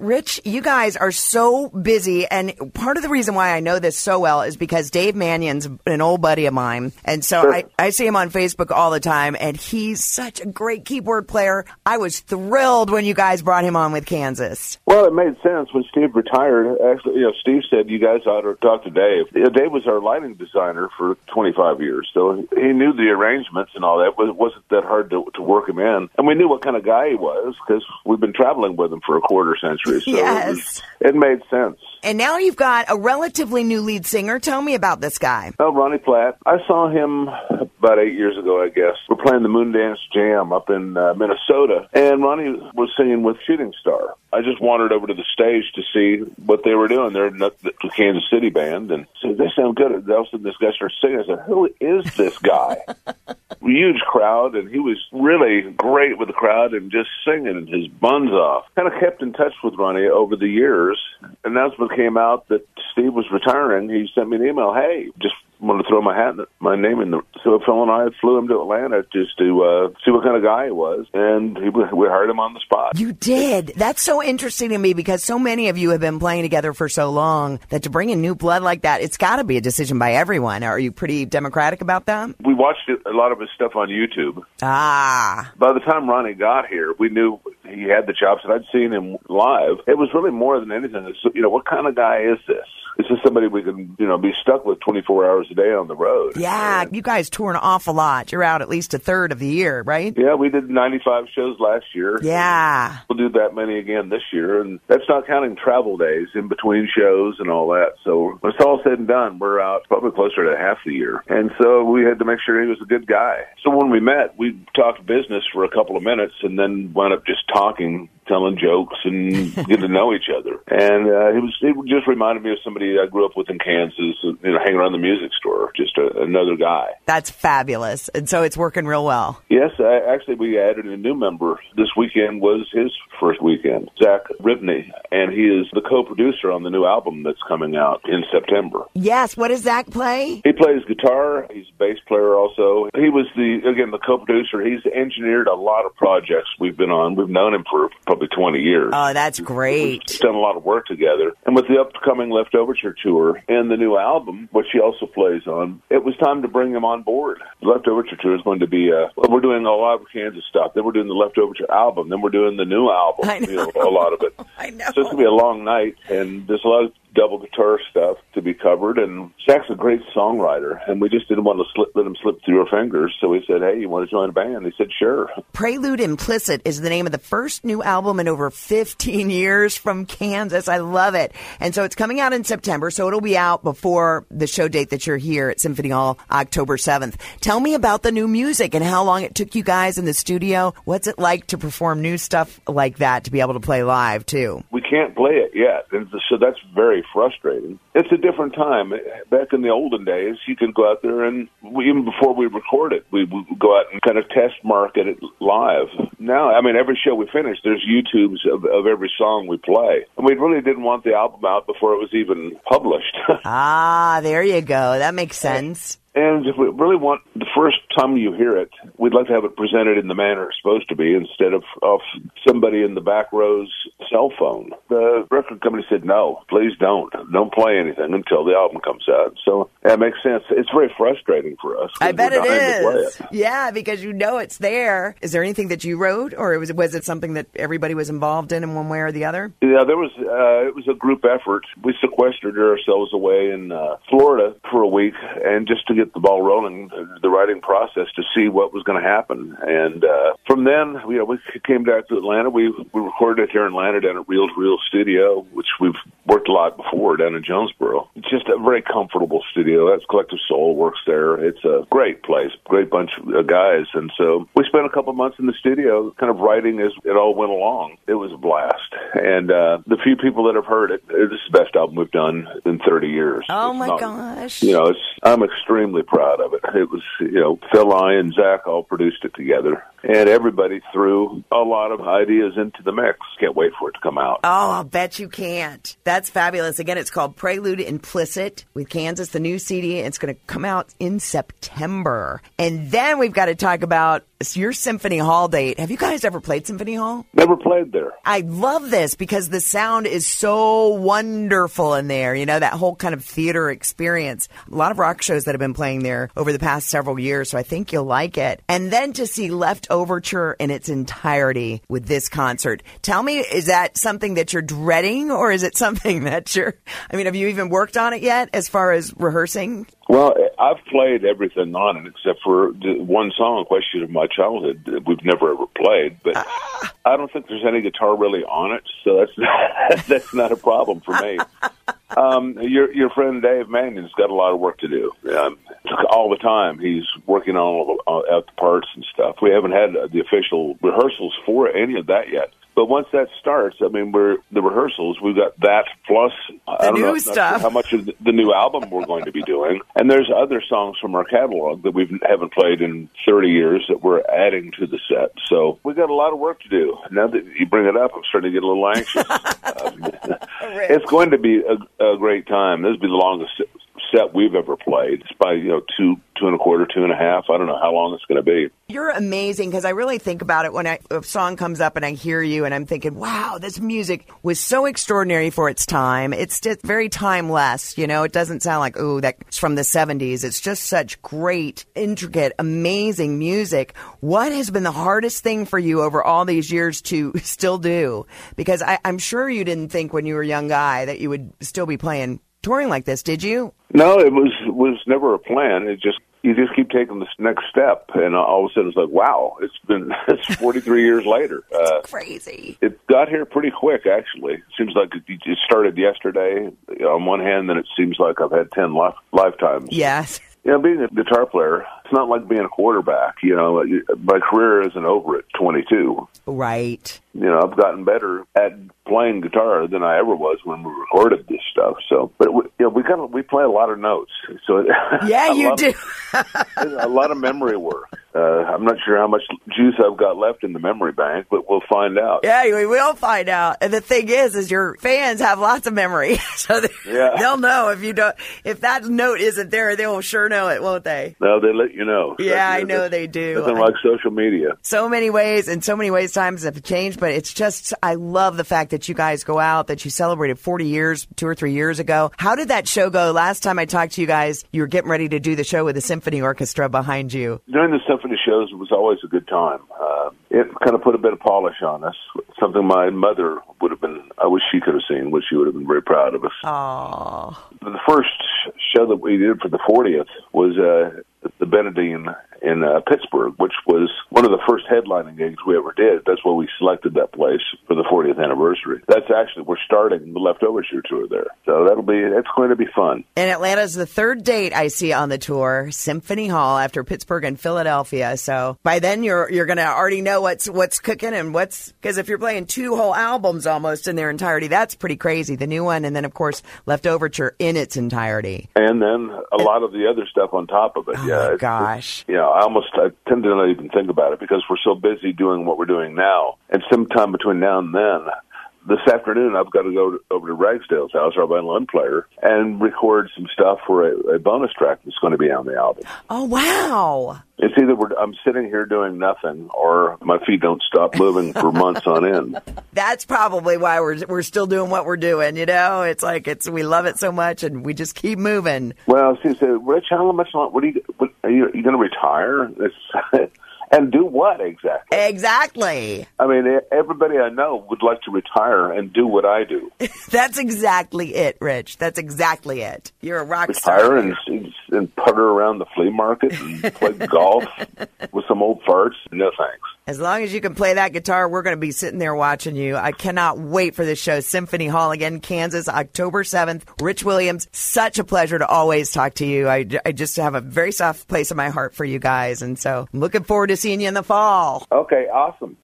Rich, you guys are so busy, and part of the reason why I know this so well is because Dave Mannion's an old buddy of mine, and so Sure. I see him on Facebook all the time, and he's such a great keyboard player. I was thrilled when you guys brought him on with Kansas. Well, it made sense when Steve retired. Actually, Steve said you guys ought to talk to Dave. Dave was our lighting designer for 25 years, so he knew the arrangements and all that. It wasn't that hard to work him in, and we knew what kind of guy he was because we've been traveling with him for a quarter century. So Yes. it made sense. And now you've got a relatively new lead singer. Tell me about this guy. Oh, Ronnie Platt. I saw him about 8 years ago, I guess. We're playing the Moondance Jam up in Minnesota, and Ronnie was singing with Shooting Star. I just wandered over to the stage to see what they were doing. They're the Kansas City band, and said, they sound good. And all of a sudden, this guy starts singing. I said, who is this guy? Huge crowd, and he was really great with the crowd and just singing his buns off. Kind of kept in touch with Ronnie over the years. Announcement came out that Steve was retiring. He sent me an email, hey, just wanted to throw my name in. So Phil and I flew him to Atlanta just to see what kind of guy he was, and we hired him on the spot. You did. That's so interesting to me because so many of you have been playing together for so long that to bring in new blood like that, it's got to be a decision by everyone. Are you pretty democratic about that? We watched a lot of his stuff on YouTube. Ah. By the time Ronnie got here, we knew he had the chops, and I'd seen him live. It was really more than anything. What kind of guy is this? Is this somebody we can, be stuck with 24 hours a day on the road? Yeah, you guys tour an awful lot. You're out at least a third of the year, right? Yeah, we did 95 shows last year. Yeah. We'll do that many again this year, and that's not counting travel days in between shows and all that. So when it's all said and done, we're out probably closer to half the year. And so we had to make sure he was a good guy. So when we met, we talked business for a couple of minutes and then wound up just talking, telling jokes and getting to know each other. And he just reminded me of somebody I grew up with in Kansas, hanging around the music store, just another guy. That's fabulous. And so it's working real well. Yes, actually we added a new member. This weekend was his first weekend, Zach Ribney, and he is the co-producer on the new album that's coming out in September. Yes, what does Zach play? He plays guitar. He's a bass player also. He was the co-producer. He's engineered a lot of projects we've been on. We've known him for probably 20 years. Oh, that's great. We've done a lot of work together. And with the upcoming Leftoverture tour and the new album, which he also plays on, it was time to bring him on board. The Leftoverture tour is going to be, we're doing a lot of Kansas stuff. Then we're doing the Leftoverture album. Then we're doing the new album. I know. A lot of it. I know. So it's going to be a long night, and there's a lot of double guitar stuff to be covered, and Zach's a great songwriter, and we just didn't want to let him slip through our fingers, so we said, hey, you want to join a band? He said, sure. Prelude Implicit is the name of the first new album in over 15 years from Kansas. I love it. And so it's coming out in September, so it'll be out before the show date that you're here at Symphony Hall, October 7th. Tell me about the new music and how long it took you guys in the studio. What's it like to perform new stuff like that, to be able to play live, too? We can't play it yet, and so that's very frustrating. It's a different time. Back in the olden days, you could go out there and even before we record it, we would go out and kind of test market it live. Now, every show we finish, there's YouTubes of every song we play. And we really didn't want the album out before it was even published. Ah, there you go. That makes sense. And if we really want the first time you hear it, we'd like to have it presented in the manner it's supposed to be instead of off somebody in the back row's cell phone. The record company said, no, please don't. Don't play anything until the album comes out. So that makes sense. It's very frustrating for us. I bet it is. Yeah, because it's there. Is there anything that you wrote, or was it something that everybody was involved in one way or the other? Yeah, there was. It was a group effort. We sequestered ourselves away in Florida for a week, and just to get the ball rolling, the writing process, to see what was going to happen. And from then, we came back to Atlanta. We recorded it here in Atlanta down at Real to Real Studio, which we've worked a lot before down in Jonesboro. It's just a very comfortable studio. That's Collective Soul works there. It's a great place, great bunch of guys. And so we spent a couple months in the studio kind of writing as it all went along. It was a blast. And the few people that have heard it, this is the best album we've done in 30 years. Oh, my gosh. I'm extremely proud of it. It was, Phil, I, and Zach all produced it together. And everybody threw a lot of ideas into the mix. Can't wait for it to come out. Oh, I'll bet you can't. That's fabulous. Again, it's called Prelude Implicit with Kansas, the new CD. It's going to come out in September. And then we've got to talk about your Symphony Hall date. Have you guys ever played Symphony Hall? Never played there. I love this because the sound is so wonderful in there. You know, that whole kind of theater experience. A lot of rock shows that have been playing there over the past several years, so I think you'll like it. And then to see Left Overture in its entirety with this concert. Tell me, is that something that you're dreading, or is it something that have you even worked on it yet as far as rehearsing? Well, I've played everything on it except for the one song, Question of My Childhood, that we've never ever played. But I don't think there's any guitar really on it, so that's not a problem for me. Your friend Dave Mannion's got a lot of work to do. All the time, he's working on out the parts and stuff. We haven't had the official rehearsals for any of that yet. But once that starts, the rehearsals, we've got that plus the new stuff. How much of the new album we're going to be doing. And there's other songs from our catalog that we haven't played in 30 years that we're adding to the set. So we've got a lot of work to do. Now that you bring it up, I'm starting to get a little anxious. It's going to be a great time. This will be the longest set we've ever played. It's by, 2 and a quarter, 2.5. I don't know how long it's going to be. You're amazing, because I really think about it when a song comes up and I hear you and I'm thinking, wow, this music was so extraordinary for its time. It's just very timeless. It doesn't sound like, ooh, that's from the 70s. It's just such great, intricate, amazing music. What has been the hardest thing for you over all these years to still do? Because I'm sure you didn't think when you were a young guy that you would still be touring like this, did you? No, it was never a plan. You just keep taking this next step, and all of a sudden it's like, wow, it's 43 years later. It's crazy. It got here pretty quick, actually. It seems like it started yesterday. On one hand, then it seems like I've had 10 lifetimes. Yes. Being a guitar player, it's not like being a quarterback. My career isn't over at 22. Right. I've gotten better at playing guitar than I ever was when we recorded this stuff. So, but we play a lot of notes. So yeah, you do. A lot of memory work. I'm not sure how much juice I've got left in the memory bank, but we'll find out. Yeah, we will find out. And the thing is your fans have lots of memory, so they'll know if that note isn't there, they'll sure know it, won't they? No, they let you know. Yeah, I know they do. Nothing like social media. So many ways times have changed, but it's just, I love the fact that you guys go out, that you celebrated 40 years, 2 or 3 years ago. How did that show go? Last time I talked to you guys, you were getting ready to do the show with the symphony orchestra behind you. During the symphony shows, it was always a good time. It kind of put a bit of polish on us, something my mother would have been, I wish she could have seen, which she would have been very proud of us. Aww. The first show that we did for the 40th was the Benedine in Pittsburgh, which was one of the first headlining gigs we ever did. That's why we selected that place for the 40th anniversary. We're starting the Left Overture tour there. So it's going to be fun. And Atlanta's the third date I see on the tour, Symphony Hall, after Pittsburgh and Philadelphia. So by then you're going to already know what's cooking and because if you're playing 2 whole albums almost in their entirety, that's pretty crazy. The new one, and then of course Left Overture in its entirety. And then a lot of the other stuff on top of it. Oh my gosh. I tend to not even think about it because we're so busy doing what we're doing now. And sometime between now and then, this afternoon, I've got to go over to Ragsdale's house, our violin player, and record some stuff for a bonus track that's going to be on the album. Oh, wow. It's either I'm sitting here doing nothing or my feet don't stop moving for months on end. That's probably why we're still doing what we're doing, It's like we love it so much and we just keep moving. Well, she said, Rich, how much longer? Are you going to retire? And do what exactly? Exactly. Everybody I know would like to retire and do what I do. That's exactly it, Rich. That's exactly it. You're a rock star. Retire and putter around the flea market and play golf with some old farts. No thanks. As long as you can play that guitar, we're going to be sitting there watching you. I cannot wait for this show. Symphony Hall again, Kansas, October 7th. Rich Williams, such a pleasure to always talk to you. I just have a very soft place in my heart for you guys. And so I'm looking forward to seeing you in the fall. Okay, awesome.